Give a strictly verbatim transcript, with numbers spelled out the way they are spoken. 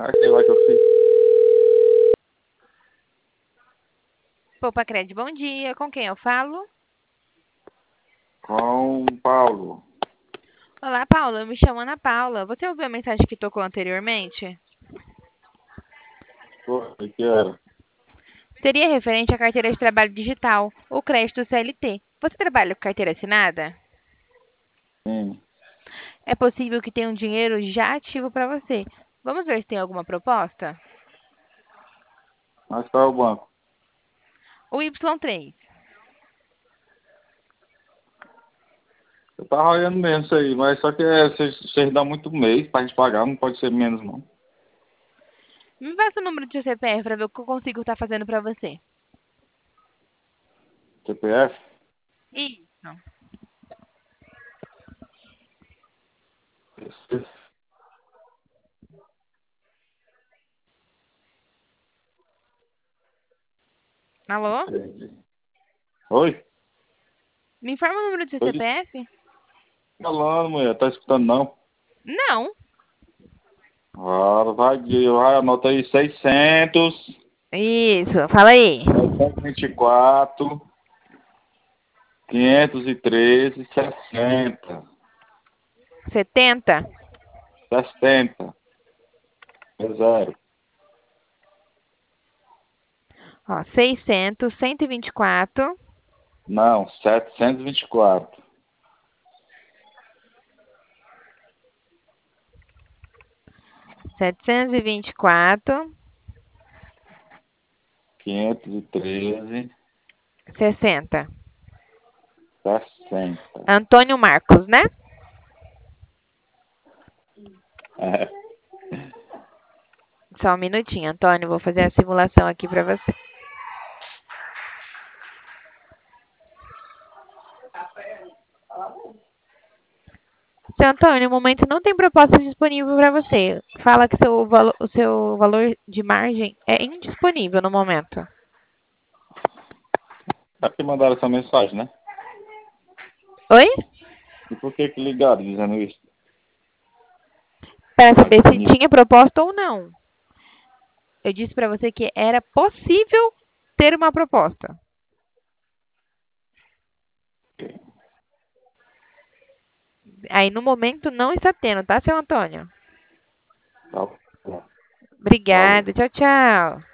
Ah, sei lá que eu fiz. Poupa Cred, bom dia. Com quem eu falo? Com o Paulo. Olá, Paula. Eu me chamo Ana Paula. Você ouviu a mensagem que tocou anteriormente? Foi, que era? Seria referente à carteira de trabalho digital, ou crédito C L T. Você trabalha com carteira assinada? Sim. É possível que tenha um dinheiro já ativo para você. Vamos ver se tem alguma proposta? Mas qual é o banco? O Y três. Eu tava olhando mesmo isso aí, mas só que é, vocês, vocês dão muito mês pra gente pagar, não pode ser menos não. Me passa o número do seu C P F para ver o que eu consigo estar fazendo para você. C P F? Isso. Alô? Oi? Me informa o número do seu Tô de C P F? falando, mulher, tá escutando não? Não. Ah, vai, vai, anota aí, seiscentos, Isso. Fala aí. seiscentos e vinte e quatro, quinhentos e treze, sessenta, setenta. sessenta, é zero. Ó, seiscentos, cento e vinte e quatro. Não, setecentos e vinte e quatro. Setecentos e vinte e quatro. quinhentos e treze, Sessenta. sessenta. Antônio Marcos, né? É. Só um minutinho, Antônio. Vou fazer a simulação aqui para você. Seu Antônio, no momento não tem proposta disponível para você. Fala que seu valo- o seu valor de margem é indisponível no momento. Aqui mandaram essa mensagem, né? Oi? E por que que ligaram dizendo isso? Para Tá saber se disponível. tinha proposta ou não. Eu disse para você que era possível ter uma proposta. Aí no momento não está tendo, tá, seu Antônio? Tá bom. Valeu. Obrigada. Tchau, tchau.